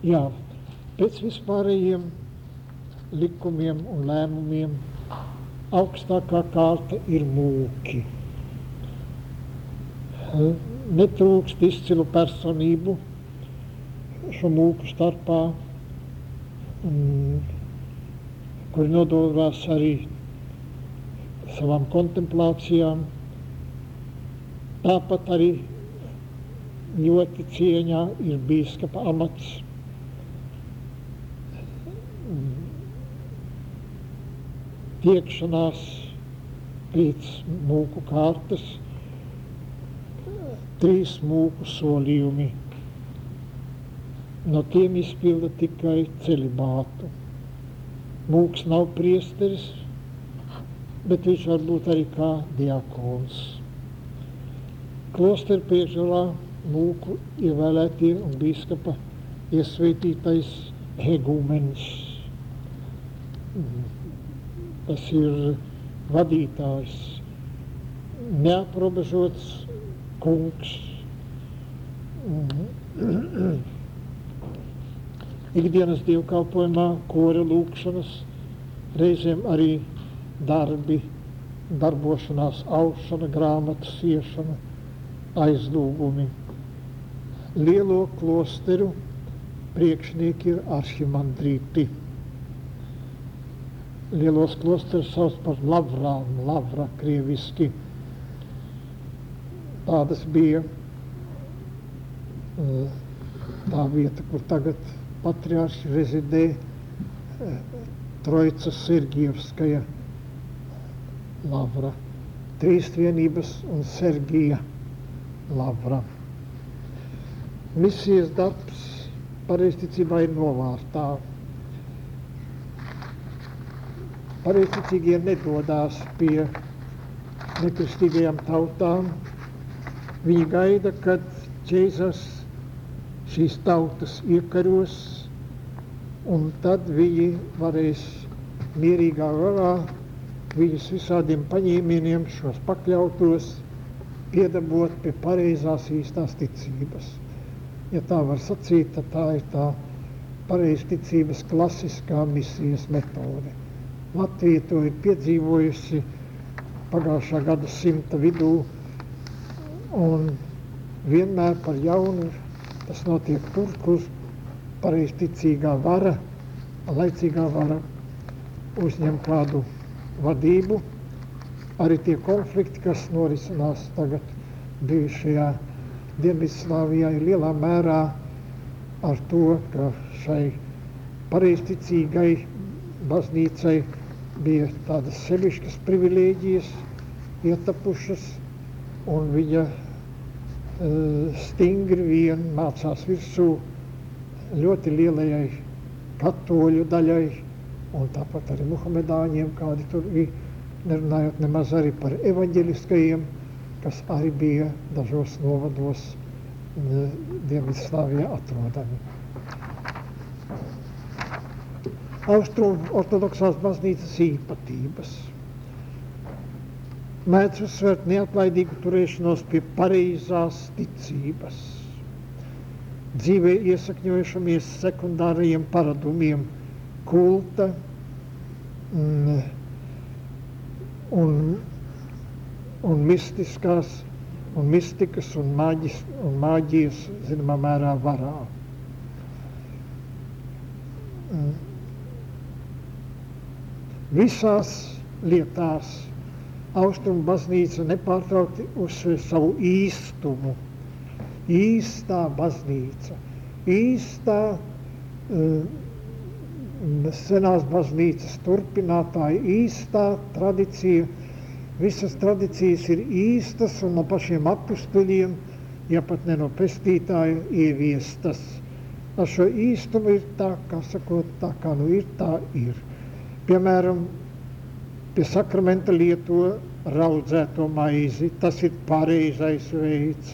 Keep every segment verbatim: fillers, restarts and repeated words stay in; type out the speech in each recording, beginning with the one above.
Jā, pēc vispārējiem likumiem un lēmumiem augstākā kārta ir mūki. Netrūkst izcilu personību šo mūku starpā, kuri nododās arī savām kontemplācijām. Tāpat arī ļoti cieņā ir bīskapa amats. Tiekšanās pēc mūku kārtas, trīs mūku solījumi. No tiem izpilda tikai celibātu. Mūks nav priesteris, bet viņš var būt arī kā diakons. Klosteru priekšgalā mūku ievēlētie un bīskapa iesvētītais hegumens. Tas ir vadītājs, neaprobežots kungs. Ikdienas dievkalpojumā kora lūkšanas, reizēm arī darbi, darbošanās, aušana, grāmatas iešana, aizlūgumi. Lielo klosteru priekšnieki ir arhimandrīti. Lielos klosterus sauc par lavrām, lavra krieviski. Tādas bija tā vieta, kur tagad patriārši rezidē, Troica Sergievskaja lavra, Trīsvienības un Sergija lavra. Misijas darbs pareizticībā ir novārtā. Pareizticīgie nedodās pie nekristīgajām tautām. Viņi gaida, kad Jēzus šīs tautas iekaros, un tad viņi varēs mierīgā varā viņus visādiem paņēmieniem šos pakļautos piedabot pie pareizās īstās ticības. Ja tā var sacīt, tad tā ir tā pareizticības klasiskā misijas metode. Latvija to ir piedzīvojusi pagājušā gada simta vidū, un vienmēr par jaunu tas notiek tur, kur pareizticīgā vara, laicīgā vara uzņem kādu vadību. Arī tie konflikti, kas norisinās tagad bijušajā Dienvidslāvijā, ir lielā mērā ar to, ka šai pareizticīgai baznīcai bija tādas sevišķas privilēģijas ietapušas, un viņa stingri vien mācās virsū ļoti lielajai katoļu daļai, un tāpat arī muhamedāņiem, kādi tur bija, nerunājot nemaz arī par evaņģeliskajiem, kas arī bija dažos novados Dienvidslāvijā atrodami. Austrum ortodoksās baznīcas īpatības. Mēdz uzsvērt neatlaidīgu turēšanos pie pareizās ticības, dzīvē iesakņojušamies sekundārajiem paradumiem, kulta un, un, un mistiskās, un mistikas un, maģis, un maģijas, zināmā mērā, varā. Visās lietās Austrumu baznīca nepārtraukti uzsver savu īstumu. Īstā baznīca, īstā uh, senās baznīcas turpinātāja, īstā tradīcija. Visas tradīcijas ir īstas un no pašiem apustuļiem, ja pat ne no pestītāja, ieviestas. Ar šo īstumu ir tā, kā sakot, tā kā nu ir, tā ir. Piemēram, pie sakramenta lieto raudzēto maizi, tas ir pareizais veids,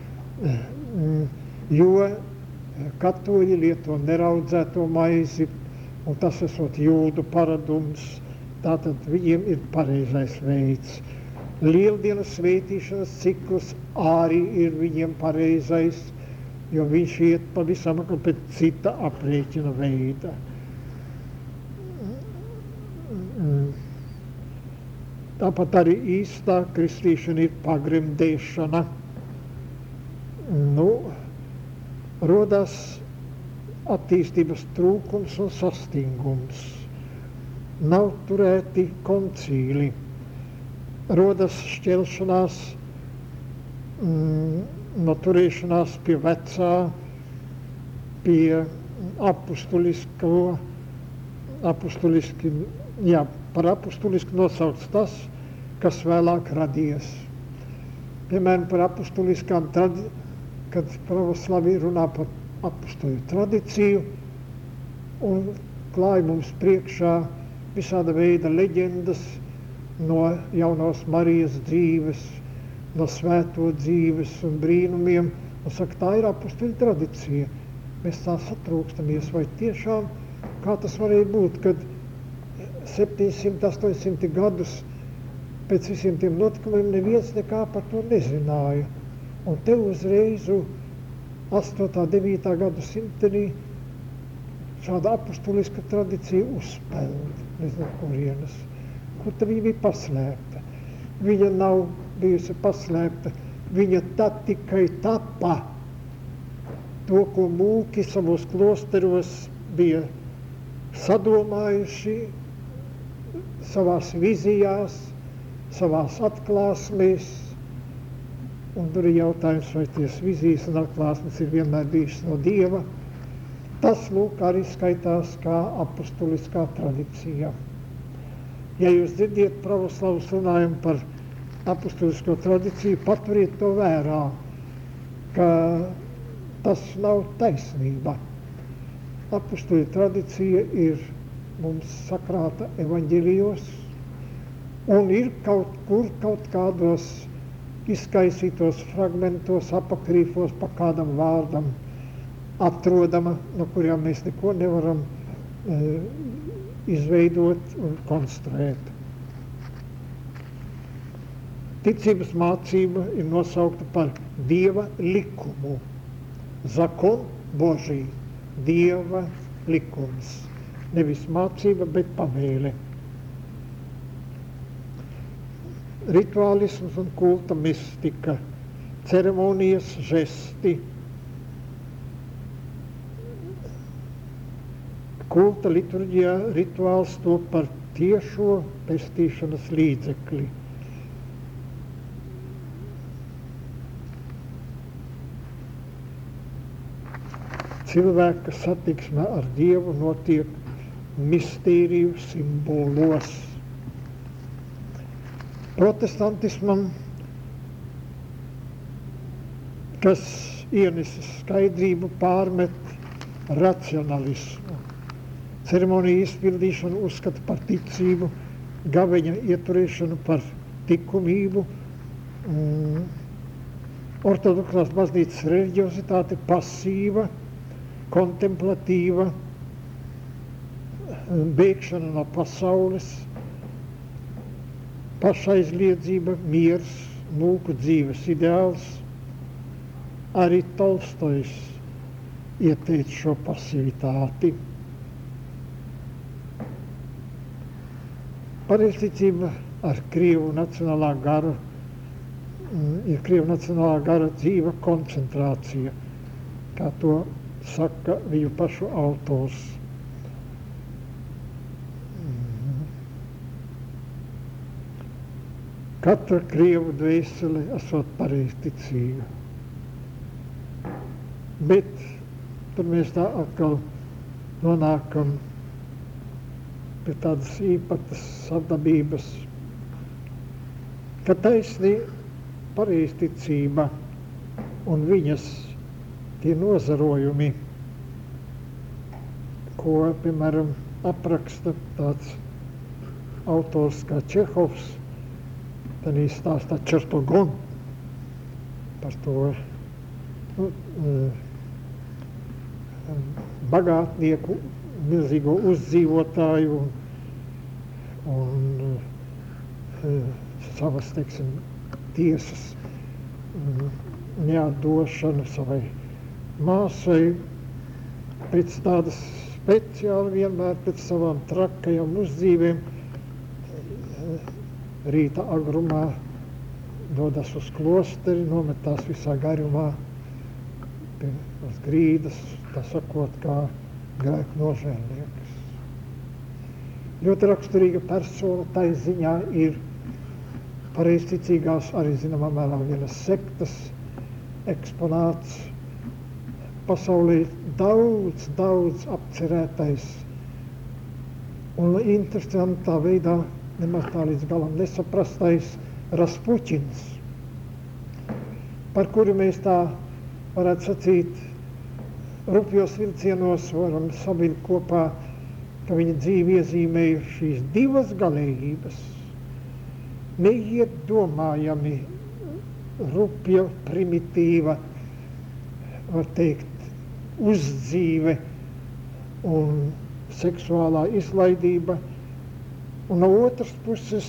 jo katoļi lieto neraudzēto maizi, un tas esot jūdu paradums, tātad viņiem ir pareizais veids. Lieldienas svētīšanas cikls arī ir viņiem pareizais, jo viņš iet pavisam pēc cita aprēķina veida. Tāpat arī īstā kristīšana ir pagremdēšana. Nu, rodas attīstības trūkums un sastingums. Nav turēti koncīli. Rodas šķelšanās mm, no turēšanās pie vecā, pie apustulisko, apustuliski, jā, par apustulisku nosaukts tas, kas vēlāk radies. Piemēram, par apustuliskām tradīcijām, kad pravoslavi runā par apustuļu tradīciju un klāj mums priekšā visāda veida leģendas no jaunās Marijas dzīves, no svēto dzīves un brīnumiem, un saka, tā ir apustuļu tradīcija. Mēs tā satrūkstamies, vai tiešām, kā tas varēja būt, kad septiņsimt, astoņsimt gadus pēc visiem tiem notikumiem neviens nekā par to nezināja. Un te uzreiz astotā, devītā gadu simtenī šāda apustuliska tradīcija uzspēlda, nezinu, kurienes, kur tad viņa bija paslēpta. Viņa nav bijusi paslēpta, viņa tad tikai tapa. To, ko mūki savos klosteros bija sadomājuši savās vizijās, savās atklāsmēs, un tur ir jautājums, vai ties vizijas un atklāsmes ir vienmēr bijušas no Dieva. Tas, lūk, arī skaitās kā apustuliskā tradīcija. Ja jūs dzirdiet pravoslavus runājumu par apustulisko tradīciju, paturiet to vērā, ka tas nav taisnība. Apustuļu tradīcija ir mums sakrāta evaņģelijos un ir kaut kur, kaut kādos izkaisītos fragmentos, apakrīfos pa kādam vārdam atrodama, no kuriem mēs neko nevaram e, izveidot un konstruēt. Ticības mācība ir nosaukta par Dieva likumu. Zakon Božī, Dieva likums. Nevis mācība, bet pavēle. Rituālisms un kulta mistika, ceremonijas, žesti. Kulta liturģijā rituāls to par tiešo pestīšanas līdzekli. Cilvēka satiksme ar Dievu notiek mistēriju simbolos. Protestantismam, kas ienesis skaidrību, pārmet racionalismu. Ceremoniju izpildīšanu uzskata par ticību, gaveņa ieturēšanu par likumību. Mm. Ortodoksās baznīcas reliģiozitāte pasīva, kontemplatīva, bēgšana no pasaules, pašaizliedzība, miers, mūku dzīves ideāls. Arī Tolstojs ieteica šo pasivitāti. Pareizticība ar Krievu nacionālā gara ir Krievu nacionālā gara dzīva koncentrācija, kā to saka viņu pašu autors. Katra Krievu dvēsele esot pareizticīga. Bet tur mēs tā atkal nonākam pie tādas īpatas savdabības, ka taisnī pareizticība un viņas tie nozarojumi, ko, piemēram, apraksta tāds autors kā Čehovs, tad stāstā Čertogon par to nu, bagātnieku, milzīgo uzdzīvotāju un, un savas, teiksim, tiesas neatdošanu savai māsai pēc tādas speciāli vienmēr pēc savām trakajām uzdzīvēm rīta agrumā dodas uz klosteri, nometās visā garumā pie uz grīdas, tā sakot, kā grēku nožēlnieks. Ļoti raksturīga persona tai ziņā ir pareizticīgās, arī zināmā mērā vienas sektas eksponāts, pasaulē daudz, daudz apcerētais un interesantā veidā nemaz tā līdz galam nesaprastais Raspuķins, par kuru mēs tā varētu sacīt rupjos vilcienos varam savilkt kopā, ka viņa dzīve iezīmēja šīs divas galējības. Neiedomājami rupja, primitīva, var teikt, uzdzīve un seksuālā izlaidība, un no otras puses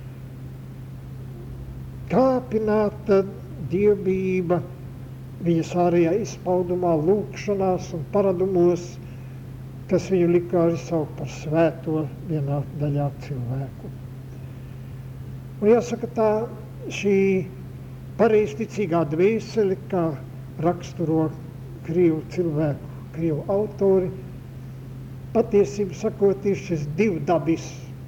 kāpināta dievbijība viņas ārējā izpaudumā, lūkšanās un paradumos, kas viņu lika arī saukt par svēto vienā daļā cilvēku. Un jāsaka tā, šī pareizticīgā dvēsele, kā raksturo krievu cilvēku, krievu autori, patiesību sakot, ir šis divdabis.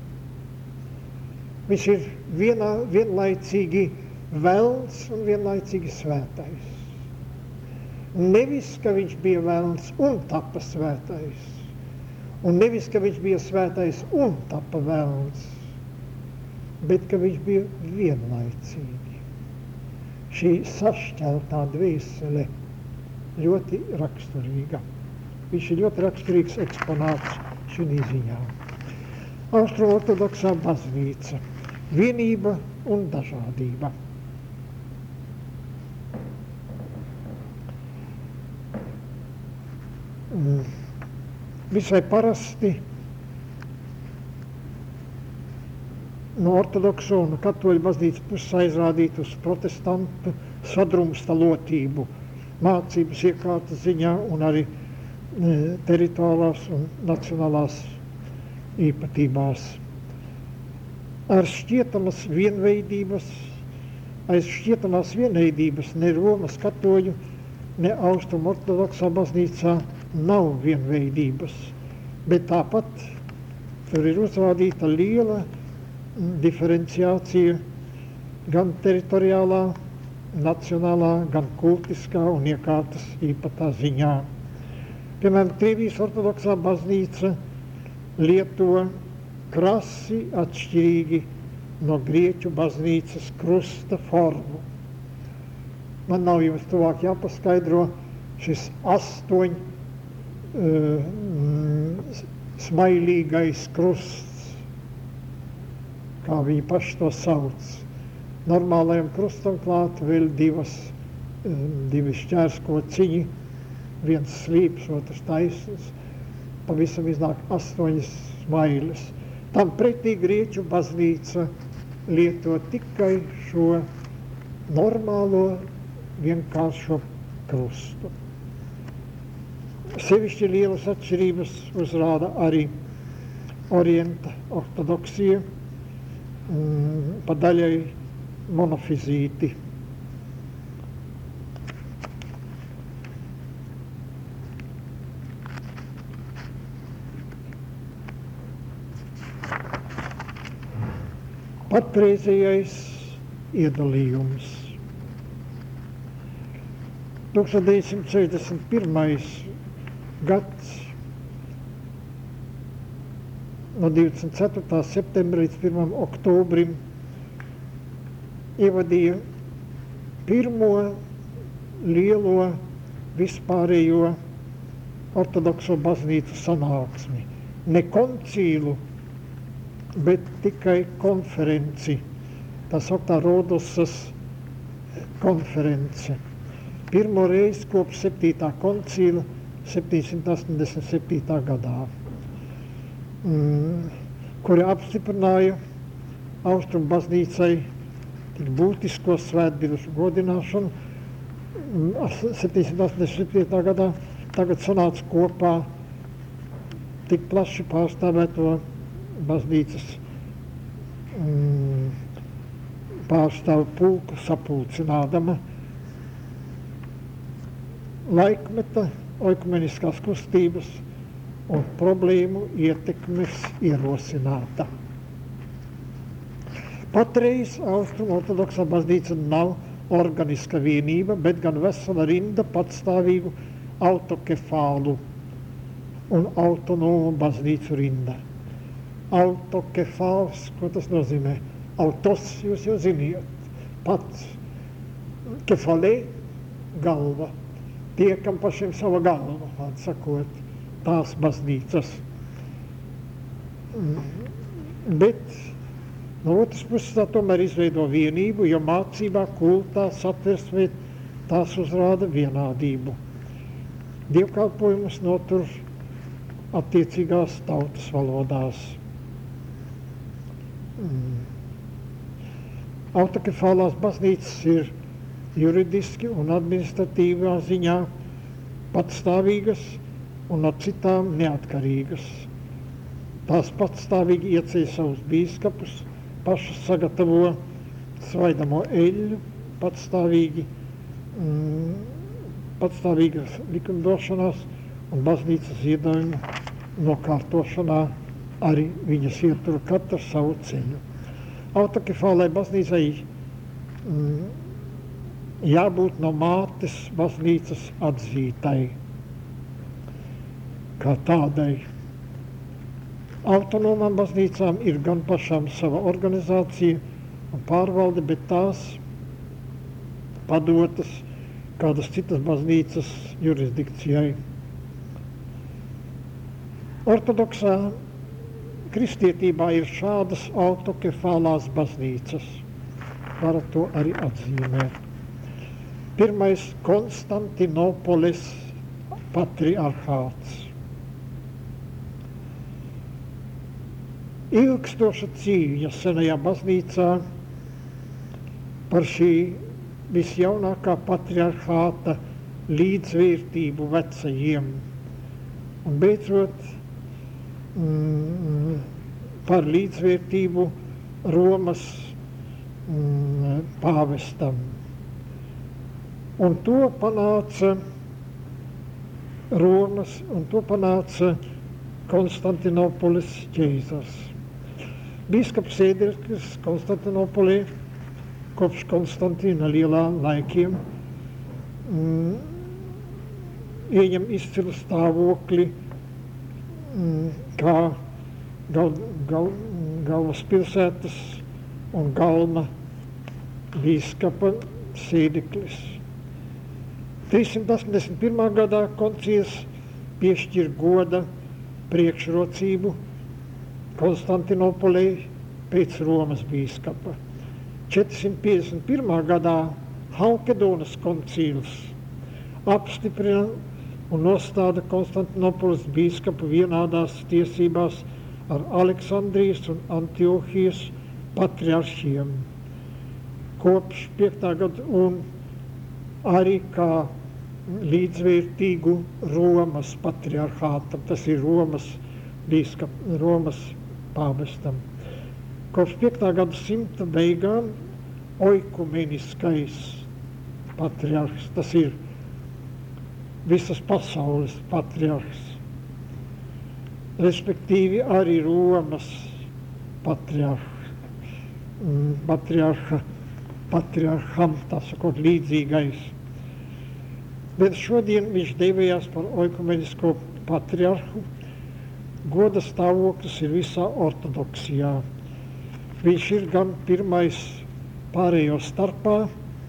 Viņš ir vienā, vienlaicīgi velns un vienlaicīgi svētais. Nevis, ka viņš bija velns un tapa svētais, un nevis, ka viņš bija svētais un tapa velns, bet ka viņš bija vienlaicīgi. Šī sašķeltā dvēsele ļoti raksturīga. Viņš ir ļoti raksturīgs eksponāts šī ziņā. Austrumu-ortodoksā baznīca. Vienība un dažādība. Visai parasti no ortodokso un katoļu baznīcas puses aizrādīt uz protestantu sadrumstalotību, mācības iekārtas ziņā un arī teritoriālās un nacionālās īpatībās. Ar šķietamas vienveidības, aiz šķietamās vienveidības ne Romas katoļu, ne Austrumu ortodoksā baznīcā nav vienveidības, bet tāpat tur ir uzrādīta liela diferenciācija gan teritoriālā, nacionālā, gan kultiskā un iekārtas īpatā ziņā. Piemēram, Krievijas ortodoksā baznīca lieto krasi atšķirīgi no grieķu baznīcas krusta formu. Man nav jums tuvāk jāpaskaidro šis astoņ uh, smailīgais krusts, kā viņi paši to sauc. Normālajam krustam klāt vēl divas, uh, divi šķērskociņi, viens slīps, otrs taisns, pavisam iznāk astoņas smailes. Tam pretī grieķu baznīca lieto tikai šo normālo vienkāršo krustu. Sevišķi lielas atšķirības uzrāda arī orienta ortodoksija, mm, pa daļai monofizīti. Patreizējais iedalījums. tūkstoš deviņsimt sešdesmit pirmais gads no divdesmit ceturtā septembra līdz pirmam oktobrim ievadīja pirmo lielo vispārējo ortodokso baznīcu sanāksmi. Ne koncīlu, bet tikai konferenci, tā sauktā Rodosas konference. Pirmo reizi kopš septītā koncila septiņsimt astoņdesmit septītā gadā, mm, kuri apstiprināja Austrumu baznīcai tik būtisko svētdienu godināšanu septiņsimt astoņdesmit septītajā gadā, tagad sanāca kopā tik plaši pārstāvēto baznīcas mm, pārstāvu pulku sapulcinādama laikmeta oikumeniskās kustības un problēmu ietekmes ierosināta. Patreiz Austrumu ortodoksā baznīca nav organiska vienība, bet gan vesela rinda patstāvīgu autokefālu un autonomu baznīcu rinda. Autokefāls, ko tas nozīmē? Autos, jūs jau ziniet, pats. Kefalē, galva. Tie, kam pašiem sava galva, atsakot, tās baznīcas. Bet no otras puses tā tomēr izveido vienību, jo mācībā, kultā, satversmē tās uzrāda vienādību. Dievkalpojumus notur attiecīgās tautas valodās. Mm. Autokefālās baznīcas ir juridiski un administratīvā ziņā patstāvīgas un no citām neatkarīgas. Tās patstāvīgi ieceļ savus bīskapus, pašas sagatavo svaidamo eļļu, patstāvīgi, mm, patstāvīgas likumdošanās un baznīcas ziedojumu nokārtošanā arī viņas ietur katru savu ceļu. Autokefālai baznīcai mm, jābūt no mātes baznīcas atzītai kā tādai. Autonomām baznīcām ir gan pašām sava organizācija un pārvalde, bet tās padotas kādas citas baznīcas jurisdikcijai. Ortodoksā kristietībā ir šādas autokefālās baznīcas. Varat to arī atzīmēt. Pirmais – Konstantinopoles patriarchāts. Ilgstoša cīņa senajā baznīcā par šī visjaunākā patriarchāta līdzvērtību vecajiem. Un beidzot mm, par līdzvērtību Romas mm, pāvestam. Un to panāca Romas, un to panāca Konstantinopolis ķēzars. Bīskaps Ēderkis Konstantinopolē kopš Konstantīna lielā laikiem mm, ieņem izcilu stāvokli mm, kā gal, gal, galvaspilsētas un galma bīskapa sēdeklis. trīssimt astoņdesmit pirmā gadā koncils piešķir goda priekšrocību Konstantinopolē pēc Romas bīskapa. četrsimt piecdesmit pirmā gadā Halkedonas koncils apstiprina un nostāda Konstantinopolis bīskapu vienādās tiesībās ar Aleksandrijas un Antiohijas patriaršiem. Kopš piektā gada un arī kā līdzvērtīgu Romas patriarchātam, tas ir Romas bīskap, Romas pāvestam. Kopš piektā gadsimta beigām oikumeniskais patriarhs, tas ir visas pasaules patriarhs, respektīvi arī Romas patriarhs, patriarha, patriarham, tā sakot, līdzīgais. Bet šodien viņš devējās par oikumenisko patriarhu. Goda stāvoklis ir visā ortodoksijā. Viņš ir gan pirmais pārējo starpā,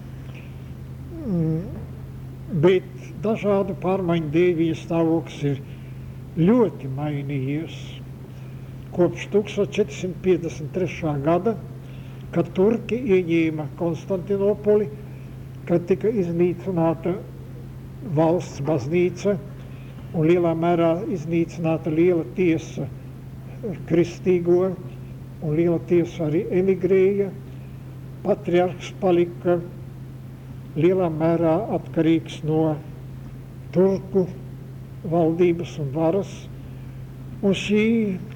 bet dažādu pārmaiņu dēļ viņa stāvoklis ir ļoti mainījies. Kopš tūkstoš četrsimt piecdesmit trešā gada, kad turki ieņēma Konstantinopoli, kad tika iznīcināta valsts baznīca un lielā mērā iznīcināta liela tiesa kristīgo, un liela tiesa arī emigrēja. Patriarhs palika lielā mērā atkarīgs no turku valdības un varas, un šī,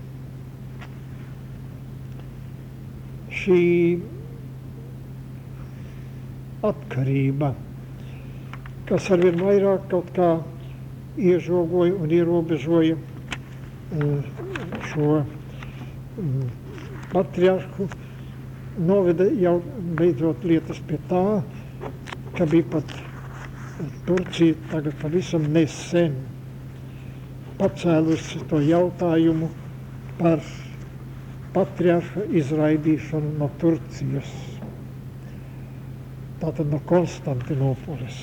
šī atkarība, kas arvien vairāk kaut kā iežogoja un ierobežoja šo patriarhu, noveda jau beidzot lietas pie tā, ka bija pat Turcija tagad pavisam nesen pacēlusi to jautājumu par patriarha izraidīšanu no Turcijas, tātad no Konstantinopoles.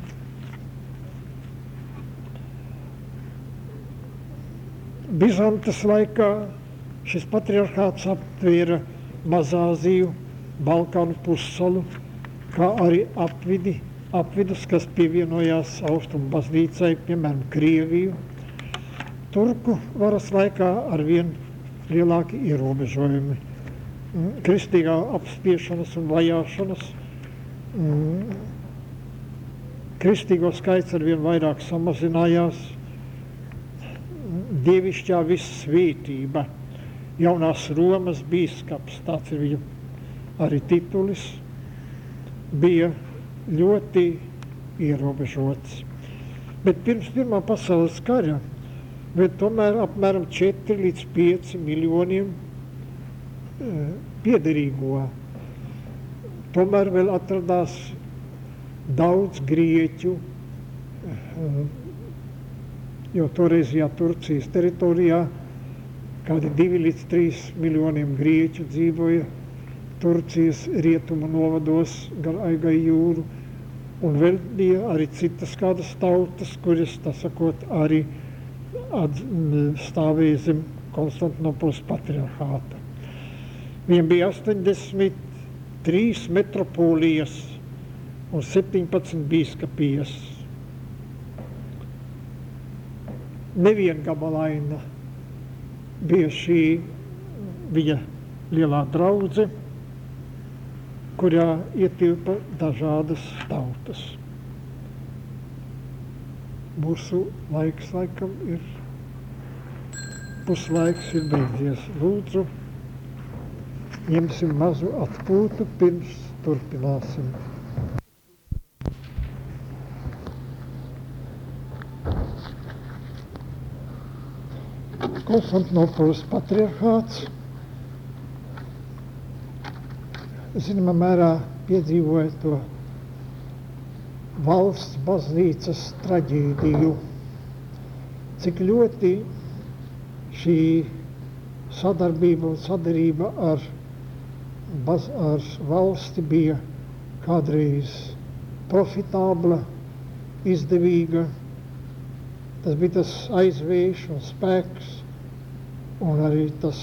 Bizantes laikā šis patriarchāts aptvēra Mazāziju, Balkānu pussalu, kā arī apvidi, apvidus, kas pievienojās Austrumu baznīcai, piemēram, Krieviju. Turku varas laikā arvien lielāki ierobežojumi, kristīgā apspiešanas un vajāšanas, kristīgo skaits arvien vairāk samazinājās, dievišķā vissvētība, jaunās Romas bīskaps, tāds ir viņa arī titulis, bija ļoti ierobežots. Bet pirms Pirmā pasaules kara, bet tomēr apmēram četri līdz pieci miljoniem piederīgo. Tomēr vēl atradās daudz grieķu, jo toreizajā Turcijas teritorijā kādi divi līdz trīs miljoniem grieķu dzīvoja Turcijas rietumu novados gar Aigai jūru, un vēl bija arī citas kādas tautas, kuras, tā sakot, arī stāvēja zem Konstantinopoles patriarchāta. Viņam bija astoņdesmit trīs metropolijas un septiņpadsmit bīskapijas. Neviengabalaina bija šī viņa lielā draudze, kurā ietilpa dažādas tautas. Mūsu laiks laikam ir, puslaiks ir beidzies. Lūdzu, ņemsim mazu atpūtu, pirms turpināsim. Konstantinopoles patriarchāts zināmā mērā piedzīvoja to valsts baznīcas traģēdiju, cik ļoti šī sadarbība un sadarība ar, baz, ar valsti bija kādreiz profitābla, izdevīga. Tas bija tas aizvējš un spēks, un arī tas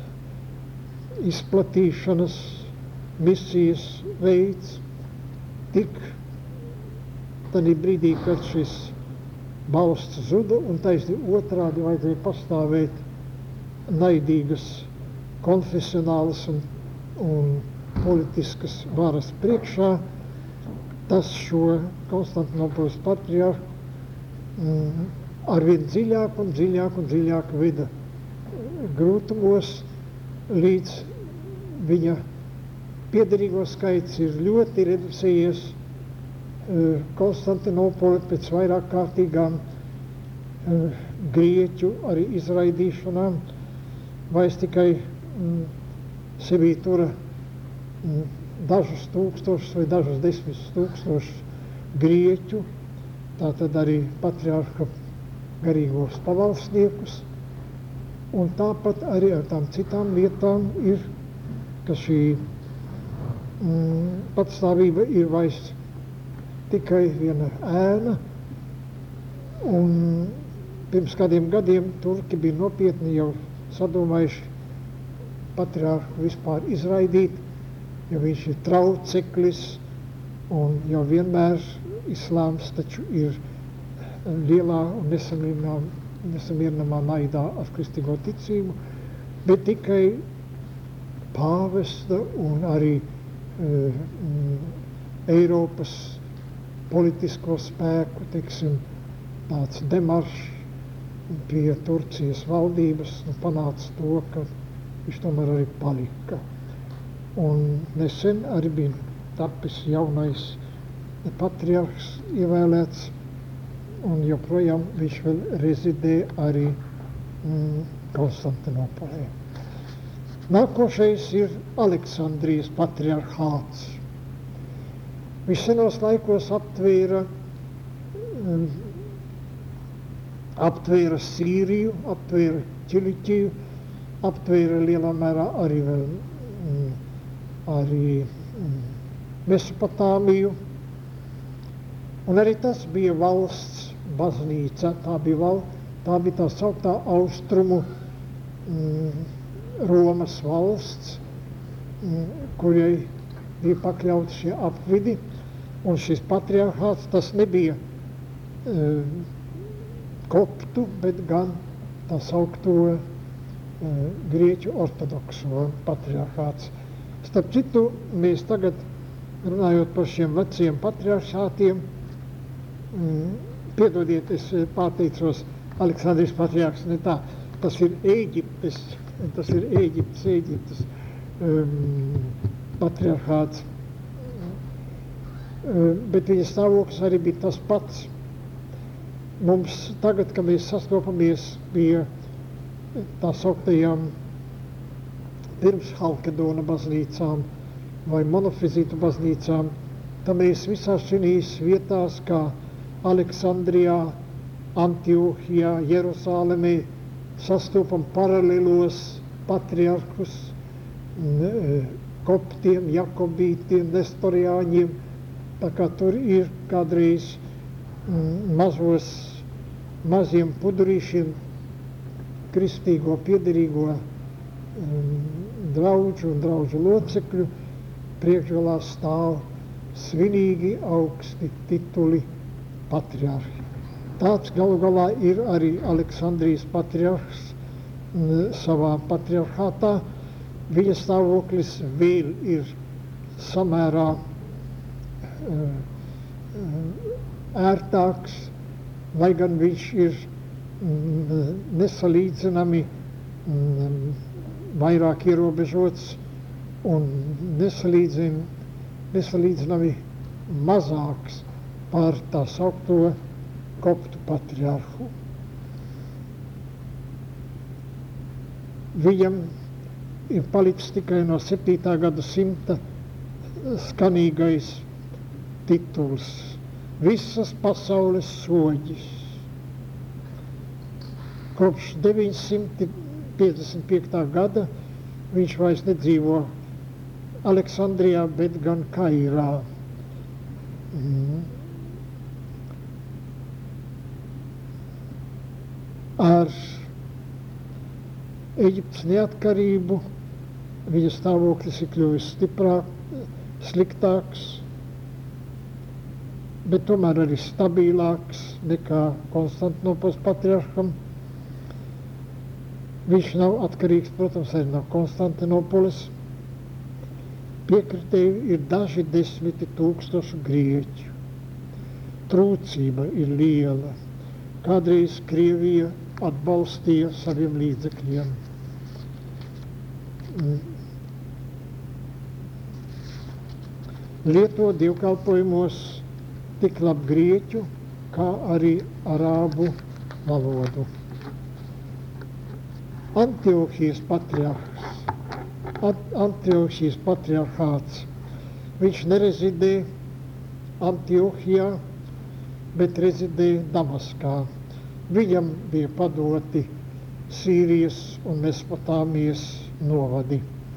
izplatīšanas misijas veids, tik tādā brīdī, kad šis balsts zuda, un taisni otrādi vajadzēja pastāvēt naidīgas, konfesionālas un, un politiskas varas priekšā, tas šo Konstantinopoles patriarhu mm, arvien dziļāk un dziļāk un dziļāk veda grūtumos, līdz viņa piederīgo skaits ir ļoti reducējies. Konstantinopole pēc vairāk kārtīgām grieķu arī izraidīšanām vairs tikai mm, sevī tura mm, dažus tūkstošus vai dažus desmit tūkstošus grieķu, tātad arī patriarha garīgos pavalsniekus, un tāpat arī ar tām citām lietām ir, ka šī mm, patstāvība ir vairs tikai viena ēna, un pirms kādiem gadiem turki bija nopietni jau sadomājuši patriarhu vispār izraidīt, jo viņš ir trauceklis, un jau vienmēr islāms taču ir lielā un nesamierināmā naidā ar kristīgo ticību, bet tikai pāvesta un arī uh, Eiropas politisko spēku, teiksim, tāds demaršs pie Turcijas valdības, nu, panāca to, ka viņš tomēr arī palika. Un nesen arī bija tapis jaunais patriarhs ievēlēts, un joprojām viņš vēl rezidē arī mm, Konstantinopolē. Nākošais ir Aleksandrijas patriarhāts. Viņš senos laikos aptvēra, um, aptvēra Sīriju, aptvēra Ķiliķiju, aptvēra lielā mērā arī vēl mm, arī mm, Mesopotāmiju. Un arī tas bija valsts baznīca, tā bija, val, tā, bija tā sauktā austrumu mm, Romas valsts, mm, kurai bija pakļauti šie apvidi, un šis patriarhāts tas nebija e, koptu, bet gan tā saukto e, grieķu ortodokso patriarhāts. Starp citu, mēs tagad, runājot par šiem veciem patriarhātiem, mm, piedodiet, es pārteicos, Aleksandrijas patriarhs, ne tā, tas ir Ēģiptes, tas ir Ēģiptes, Ēģiptes um, patriarhāts. Um, bet viņa stāvoklis arī bija tas pats. Mums tagad, kad mēs sastopamies pie tā sauktajām pirms Halkedona baznīcām vai monofizītu baznīcām, tad mēs visās šīs vietās, kā Aleksandrijā, Antiohijā, Jeruzālemē, sastopam paralelos patriarhus, koptiem, jakobītiem, nestoriāņiem, tā kā tur ir kādreiz mazos, maziem pudurīšiem kristīgo piederīgo draudžu un draudžu locekļu priekšgalā stāv svinīgi augsti tituli patriarhi. Tāds galu galā ir arī Aleksandrijas patriarhs savā patriarhātā. Viņa stāvoklis vēl ir samērā ērtāks, lai gan viņš ir nesalīdzinami vairāk ierobežots un nesalīdzin, nesalīdzinami mazāks par tā saukto koptu patriarhu. Viņam ir palicis tikai no septītā gadsimta skanīgais tituls – visas pasaules soģis. Kopš deviņsimt piecdesmit piektā gada viņš vairs nedzīvo Aleksandrijā, bet gan Kairā. Mm. Ar Eģiptes neatkarību viņa stāvoklis ir kļuvis stiprāk, sliktāks, bet tomēr arī stabilāks nekā Konstantinopoles patriarham. Viņš nav atkarīgs, protams, arī no Konstantinopoles. Piekritēji ir daži desmiti tūkstoši grieķu. Trūcība ir liela. Kādreiz Krievija atbalstīja saviem līdzekļiem. Lieto dievkalpojumos tik labi grieķu, kā arī arābu valodu. Antiohijas patriarhs, Antiohijas patriarhāts, viņš nerezidē Antiohijā, bet rezidē Damaskā. Viņam bija padoti Sīrijas un Mesopotāmijas novadi.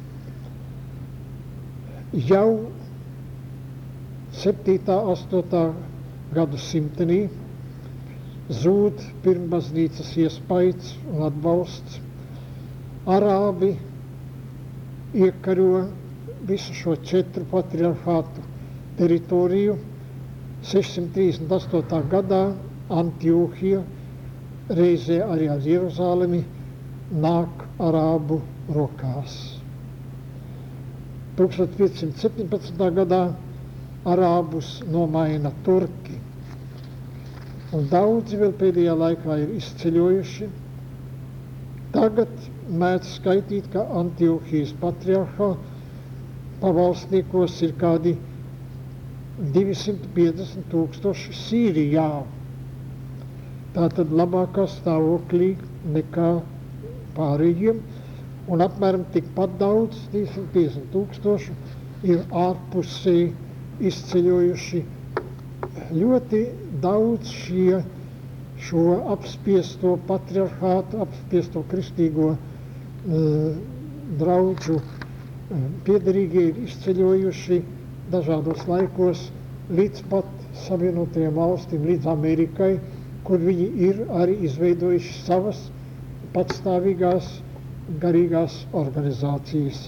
Jau septītā, astotā gadu simtenī zūd pirmbaznīcas iespaids un atbalsts. Arābi iekaro visu šo četru patriarhātu teritoriju. sešsimt trīsdesmit astotā gadā Antiohija reizē arī ar Jeruzālemi nāk arābu rokās. tūkstoš piecsimt septiņpadsmitā gadā arābus nomaina turki. Un daudzi vēl pēdējā laikā ir izceļojuši. Tagad mēdz skaitīt, ka Antiohijas patriarhā pavalstniekos ir kādi divsimt piecdesmit tūkstoši Sīrijā. Tātad labākā stāvoklī nekā pārējiem, un apmēram tikpat daudz, divsimt piecdesmit tūkstoši, ir ārpusē izceļojuši. Ļoti daudz šie, šo apspiesto patriarhātu, apspiesto kristīgo uh, draudžu uh, piederīgie ir izceļojuši dažādos laikos līdz pat Savienotajām valstīm, līdz Amerikai, kur viņi ir arī izveidojuši savas patstāvīgās garīgās organizācijas.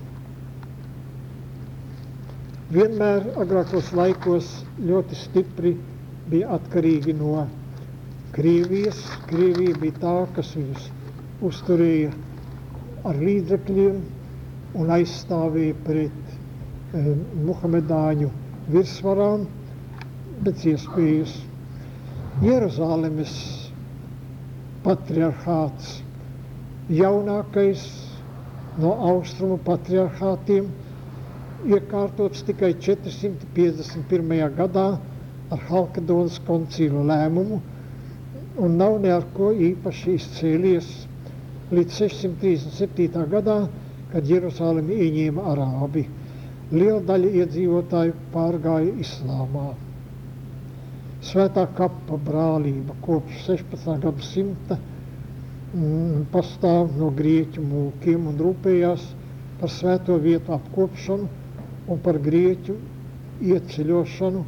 Vienmēr agrākos laikos ļoti stipri bija atkarīgi no Krievijas. Krievija bija tā, kas viņus uzturēja ar līdzekļiem un aizstāvēja pret eh, muhamedāņu virsvarām, pēc iespējas. Jeruzālemes patriarhāts, jaunākais no austrumu patriarhātiem, iekārtots tikai četrsimt piecdesmit pirmajā gadā ar Halkedonas koncila lēmumu un nav ne ar ko īpaši izcēlies līdz sešsimt trīsdesmit septītā gadā, kad Jeruzālemi ieņēma arābi. Liela daļa iedzīvotāju pārgāja islāmā. Svētā kapa brālība kopš sešpadsmitā gadsimta mm, pastāv no grieķu mūkiem un rūpējās par svēto vietu apkopšanu un par grieķu ieceļošanu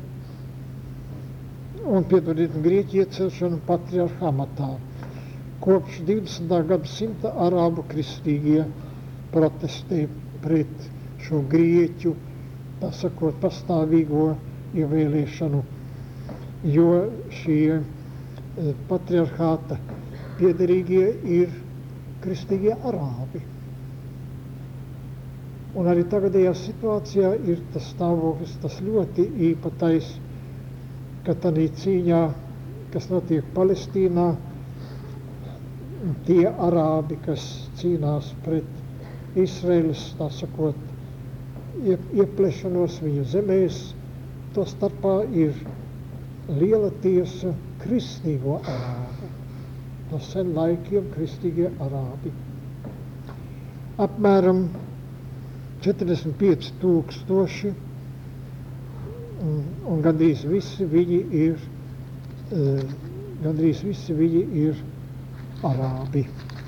un, piedodiet, grieķu iecelšanu patriarha amatā. Kopš divdesmitā gadsimta arābu kristīgie protestē pret šo grieķu, tā sakot, pastāvīgo ievēlēšanu, jo šie patriarhāta piederīgie ir kristīgie arābi. Un arī tagadējā situācijā ir tas stāvoklis, tas ļoti īpatais, ka tādā cīņā, kas notiek Palestīnā, tie arābi, kas cīnās pret Izraēlas, tā sakot, ieplešanos viņu zemēs, to starpā ir liela tiesa kristīgo arābu. No sen laikiem kristīgie arābi. Apmēram četrdesmit pieci tūkstoši un, un gandrīz visi viņi ir, uh, gandrīz visi viņi ir arābi.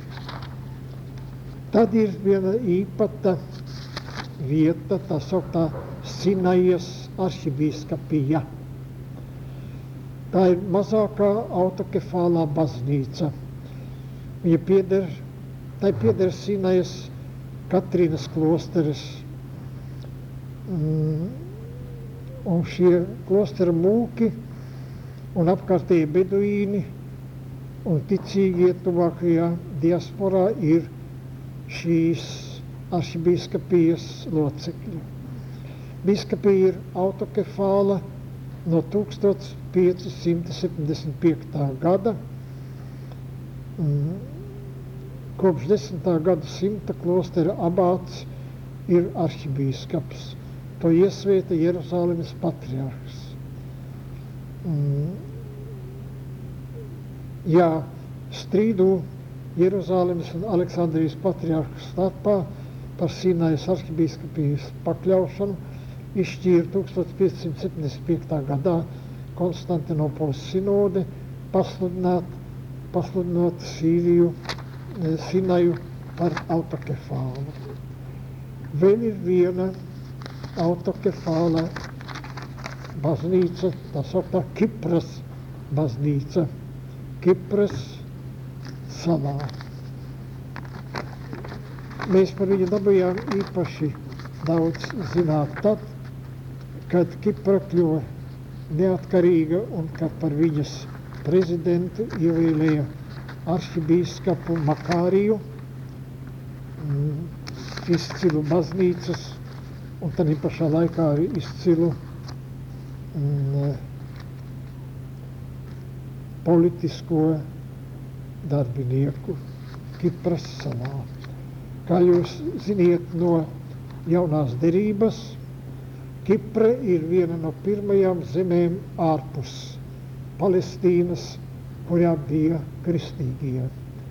Tad ir viena īpata vieta, tā sauktā Sinajas arhibīskapija. Tā ir mazākā autokefālā baznīca. Viņa pieder, tai pieder Sinajas Katrīnas klosteris. Mm, un šie klostera mūki un apkārtēji beduīni un ticīgie tuvākajā diasporā ir šīs arhibīskapijas locekļi. Bīskapija ir autokefāla no tūkstoš pieci simti septiņdesmit piektā gada. Mm, kopš desmitā gadsimta klostera abāts ir arhibīskaps. To iesvēta Jeruzālemes patriarhs. Mm, jā, strīdu Jeruzālemes un Aleksandrijas patriarhu starpā par Sinajas arhibīskapijas pakļaušanu izšķīra tūkstoš pieci simti septiņdesmit piektā gadā Konstantinopoles sinode pasludināt, pasludinot Sīriju, Sinaju par autokefālu. Vēl ir viena autokefāla baznīca, tā sauktā Kipras baznīca, Kipras salā. Mēs par viņu dabūjām īpaši daudz zināt tad, kad Kipra kļuva neatkarīga un kad par viņas prezidentu ievēlēja arhibīskapu Makāriju, izcilu baznīcas un tad pašā laikā arī izcilu mm, politisko darbinieku Kipras salā. Kā jūs ziniet no jaunās derības, Kipra ir viena no pirmajām zemēm ārpus Palestīnas, kurā bija kristīgie.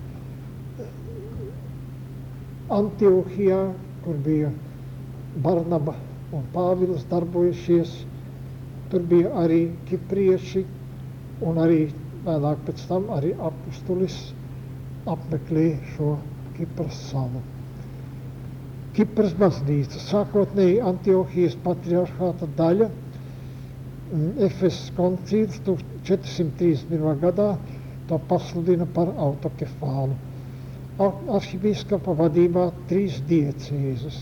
Antiohijā, kur bija Barnaba un Pāvils darbojušies, tur bija arī kiprieši un arī vēlāk pēc tam arī apustulis apmeklē šo Kipras salu. Kipras baznīca, sākotnēji Antiohijas patriarchāta daļa, Efesas koncils četri simti trīsdesmit pirmā gadā to pasludina par autokefālu. Arhibīskapa vadībā trīs diecēzes.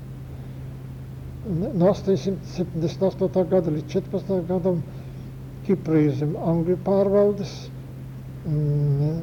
No astoņsimt septiņdesmit astotā gada līdz četrpadsmitajam gadam Kipra ir zem Angļu pārvaldes mm,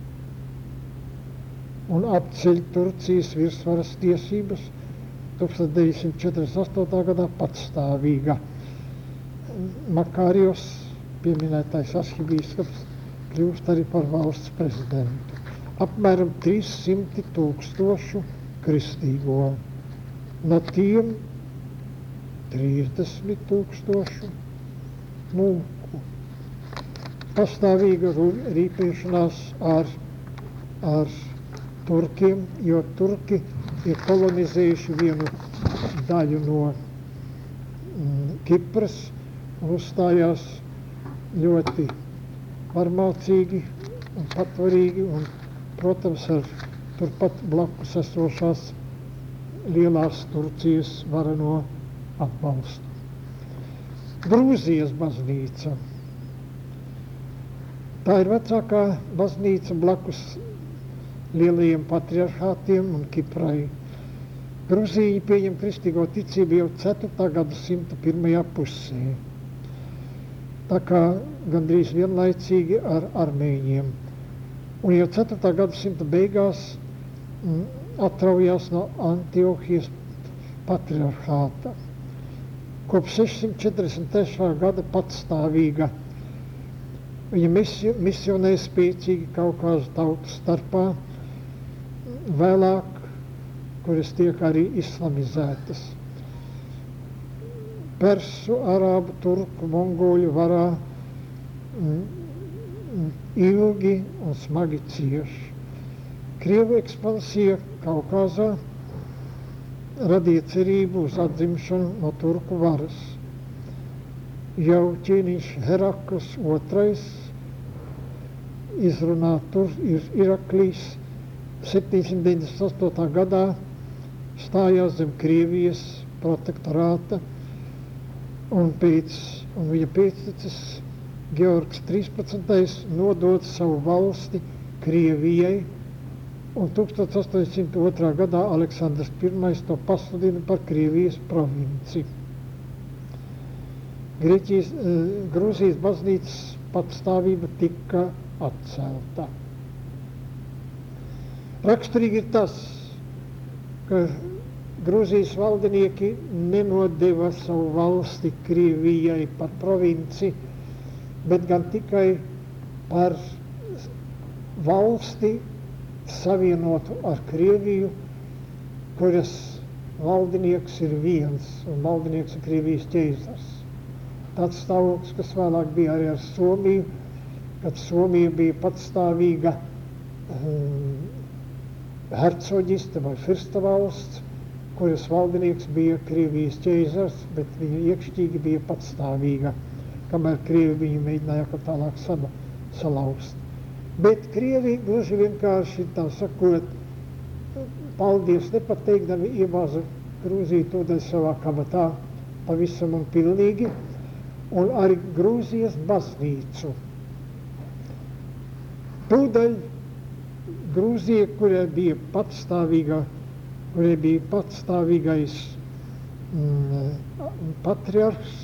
un apceļ Turcijas virsvaras tiesības tūkstoš deviņsimt četrdesmit astotā gadā patstāvīga. Makārijos, pieminētais arhibīskaps, kļūst arī par valsts prezidentu. Apmēram trīs simti tūkstošu kristīgo. No tiem trīsdesmit tūkstošu mūku. Pastāvīga rīpēšanās ar, ar turkiem, jo turki ir kolonizējuši vienu daļu no mm, Kipras un uzstājās ļoti varmācīgi un patvarīgi un, protams, ar turpat blakus esošās lielās Turcijas vareno atbalstu. Grūzijas baznīca. Tā ir vecākā baznīca blakus lielajiem patriarchātiem un Kiprai. Grūzija pieņem kristīgo ticību jau ceturtā gadsimta pirmajā pusē. Tā kā gandrīz vienlaicīgi ar armēņiem. Un jau ceturtā gadsimta beigās m, atraujās no Antiohijas patriarchāta. Kopš sešsimt četrdesmit trešā gada patstāvīga. Viņa misio, misionē spēcīgi Kaukāzu tautu starpā, vēlāk, kuras tiek arī islamizētas. Persu, arābu, turku, mongoļu varā mm, ilgi un smagi cieši. Krievu ekspansija Kaukāzā radīja cerību uz atzimšanu no turku varas. Jau ķēniņš Herakls otrais izrunā tur ir Iraklīs septiņsimt deviņdesmit astotā gadā stājās zem Krievijas protektorāta un, pēc, un viņa pēctecis Georgs trīspadsmitais nodod savu valsti Krievijai, un tūkstoš astoņsimt otrā gadā Aleksandrs pirmais to pasludina par Krievijas provinci. Grieķijas, Grūzijas baznīcas patstāvība tika atcelta. Raksturīgi ir tas, ka Grūzijas valdinieki nenodeva savu valsti Krievijai par provinci, bet gan tikai par valsti savienotu ar Krieviju, kuras valdinieks ir viens, un valdinieks ir Krievijas ķeizars. Tāds stāvoklis, kas vēlāk bija arī ar Somiju, kad Somija bija patstāvīga um, hercoģiste vai fursta valsts, kuras valdinieks bija Krievijas ķeizars, bet viņa iekšķīgi bija patstāvīga, kamēr Krievi viņu mēģināja kā tālāk sala, salauzt. Bet Krievi gluži vienkārši, tā sakot, paldies nepateikdami iebāza Grūziju tūdaļ savā kabatā pavisam un pilnīgi, un arī Grūzijas baznīcu. Tūdaļ Grūzija, kurai bija patstāvīga, kurai bija patstāvīgais mm, patriarhs,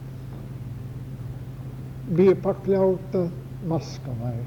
bija pakļauta Maskavai.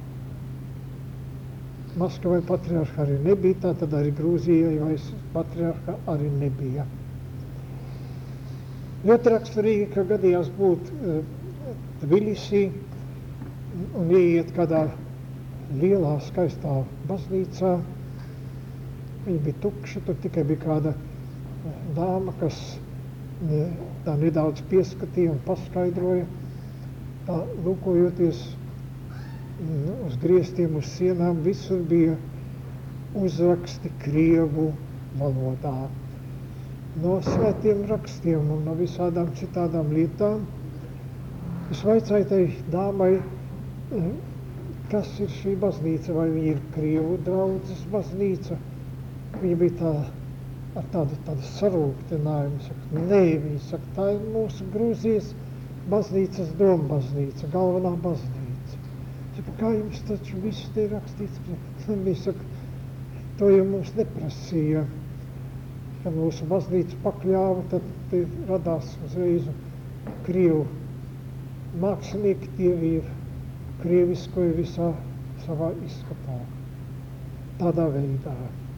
Maskavai patriarha arī nebija, tātad arī Grūzijai vairs patriarha arī nebija. Ļoti raksturīgi, ka gadījās būt uh, Tbilisī un ieiet kādā lielā, skaistā baznīcā. Viņa bija tukša, tur tikai bija kāda dāma, kas ne, tā nedaudz pieskatīja un paskaidroja. Tā, lūkojoties uz griestiem, uz sienām, visur bija uzraksti krievu valodā. No svētiem rakstiem un no visādām citādām lietām. Es vaicāju tai dāmai, kas ir šī baznīca, vai viņa ir krievu draudzes baznīca. Viņa bija tā, ar tādu, tādu sarūktinājumu. Saka, nē, viņa saka, tā ir mūsu Grūzijas baznīcas dombaznīca, galvenā baznīca. Saka, kā jums taču viss te ir rakstīts? Viņa saka, to jau mums neprasīja. Kad mūsu baznīca pakļāva, tad te radās uzreiz krievu mākslinieki, tie ir krieviskoja visā savā izskatā. Tādā veidā.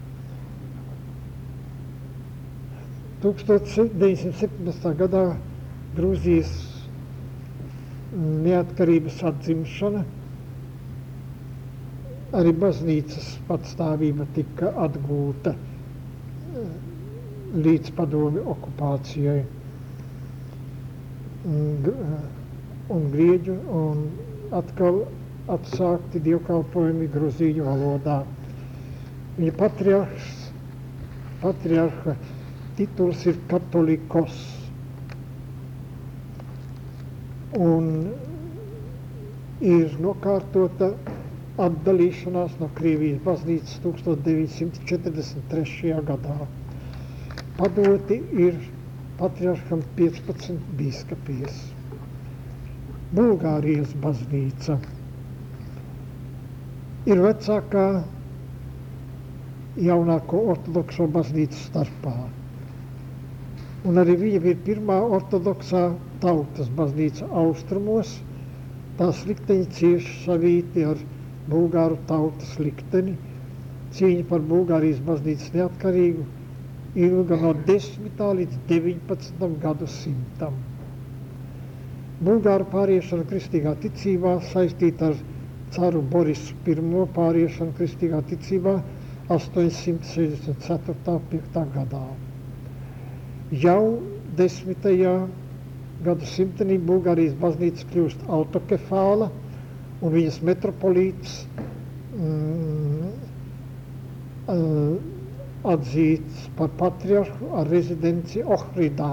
tūkstoš deviņsimt septiņdesmitā gadā Grūzijas neatkarības atzimšana, arī baznīcas patstāvība tika atgūta līdz padomju okupācijai un grieģu un atkal atsākti dievkalpojumi grūzīņu valodā. Viņa patriarhs, patriarha tituls ir katolikos. Un ir nokārtota atdalīšanās no Krievijas baznīcas tūkstoš deviņsimt četrdesmit trešajā gadā. Padoti ir patriarham piecpadsmit bīskapijas. Bulgārijas baznīca ir vecākā jaunāko ortodokso baznīcu starpā. Un arī viņa bija pirmā ortodoksā tautas baznīca austrumos. Tās likteņi cieši savīti ar bulgāru tautas likteni. Cīņa par Bulgārijas baznīcas neatkarīgu ilga no desmitā līdz deviņpadsmitam gadsimtam. Bulgāru pāriešana kristīgā ticībā saistīta ar caru Borisu pirmo pāriešanu kristīgā ticībā astoņsimt sešdesmit ceturtā piektā gadā. Jau desmitajā gadsimtenī Bulgārijas baznīca kļūst autokefāla un viņas metropolīts mm, atzīts par patriarhu ar rezidenci Ohridā.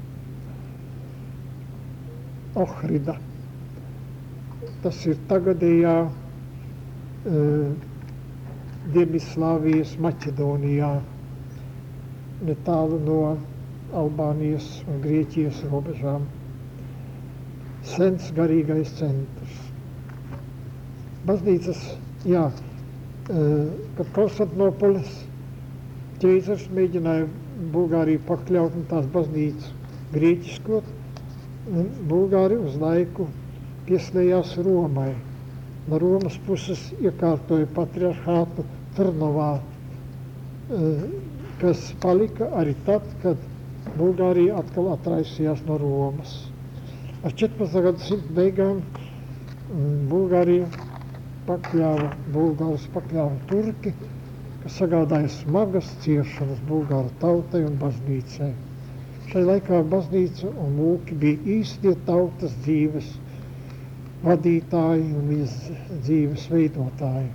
Ohrida. Tas ir tagadējā uh, Dienvidslāvijas Maķedonijā, netālu no Albānijas un Grieķijas robežām. Sens garīgais centrs. Baznīcas, jā, kad Konstantinopolis ķeizars mēģināja Bulgāriju pakļaut un tās baznīcas grieķiskot, Bulgāri uz laiku pieslējās Romai. No Romas puses iekārtoja patriarhātu Trnovā, kas palika arī tad, kad Bulgārija atkal atraisījās no Romas. Ar četrpadsmitā gadsimta beigām Bulgārija pakļāva, Bulgārus pakļāva turki, kas sagādāja smagas ciešanas Bulgāru tautai un baznīcai. Šai laikā baznīca un mūki bija īstie tautas dzīves vadītāji un viņas dzīves veidotāji.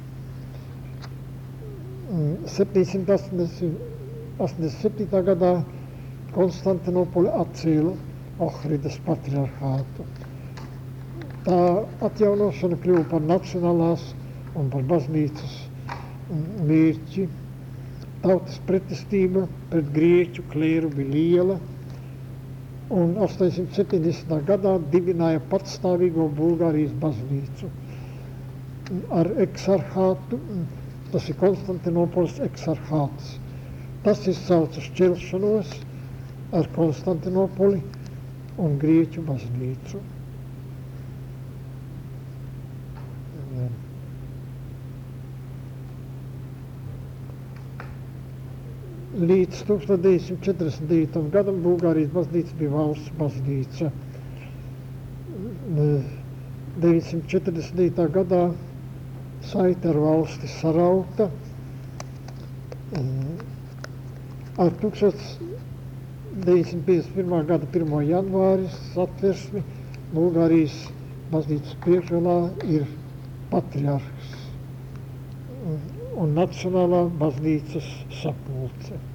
septiņsimt astoņdesmit septītā gadā Konstantinopoli atcēla Ohridas patriarhātu. Tā atjaunošana kļuva par nacionālās un par baznīcas mērķi. Tautas pretestība pret grieķu klēru bija liela, un astoņsimt septiņdesmitā gadā dibināja patstāvīgo Bulgārijas baznīcu ar eksarhātu, tas ir Konstantinopolis eksarhāts. Tas izsauca šķelšanos ar Konstantinopoli un Grieķu baznīcu. Līdz tūkstoš deviņsimt četrdesmit devītajam gadam Bulgārijas baznīca bija valsts baznīca. deviņsimt četrdesmit devītajā gadā saite ar valsti sarauta. Ar tūkstoš deviņsimt piecdesmit pirmā gada pirmā janvāra satversmi Bulgārijas baznīcas priekšgalā ir patriarhs un Nacionālā baznīcas sapulce.